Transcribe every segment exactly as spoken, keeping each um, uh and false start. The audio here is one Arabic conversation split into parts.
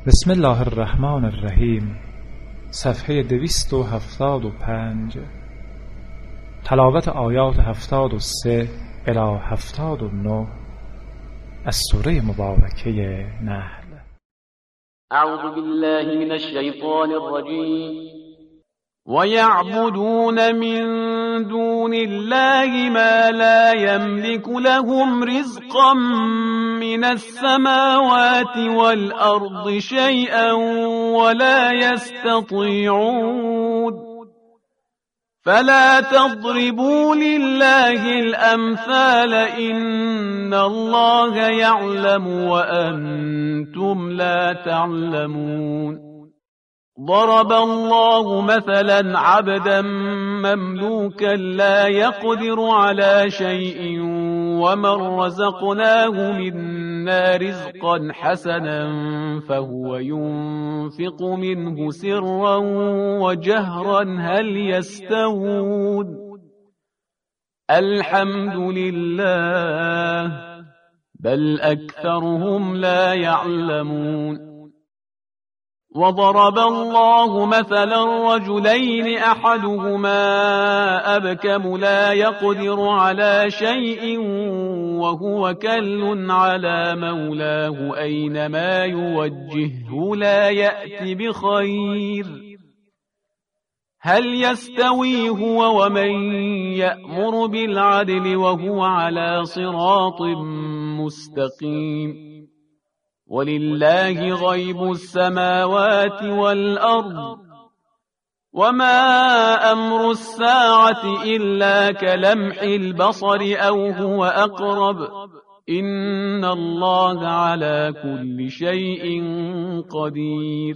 بسم الله الرحمن الرحیم. صفحه دویست و هفتاد و پنج. تلاوت آیات هفتاد و سه الی هفتاد و نه از سوره مبارکه نحل. اعوذ بالله من الشیطان الرجیم. ويعبدون من دون الله ما لا يملك لهم رزقا من السماوات والأرض شيئا ولا يستطيعون فلا تضربوا لله الأمثال إن الله يعلم وأنتم لا تعلمون. ضرب الله مثلا عبدا مملوكا لا يقدر على شيء ومن رزقناه منا رزقا حسنا فهو ينفق منه سرا وجهرا هل يستوون؟ الحمد لله بل أكثرهم لا يعلمون. وضرب الله مثلا رجلين أحدهما أبكم لا يقدر على شيء وهو كل على مولاه أينما يوجهه لا يأتي بخير هل يستوي هو ومن يأمر بالعدل وهو على صراط مستقيم. ولله غيب السماوات والأرض وما أمر الساعة إلا كلمح البصر أو هو أقرب إن الله على كل شيء قدير.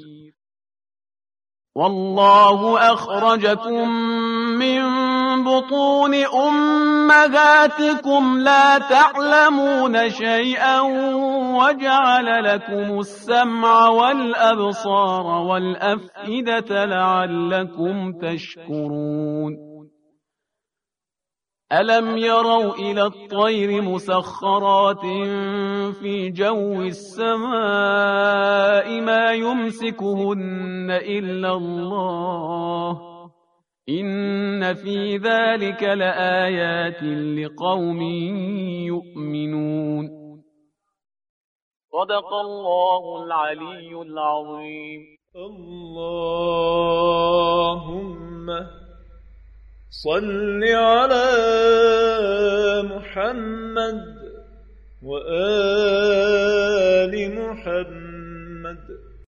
والله أخرجكم من بطون أمهاتكم لا تعلمون شيئا وجعل لكم السمع والأبصار والأفئدة لعلكم تشكرون. ألم يروا إلى الطير مسخرات في جو السماء ما يمسكهن إلا الله إن في ذلك لآيات لقوم يؤمنون. صدق الله العلي العظيم. اللهم صل على محمد وآل محمد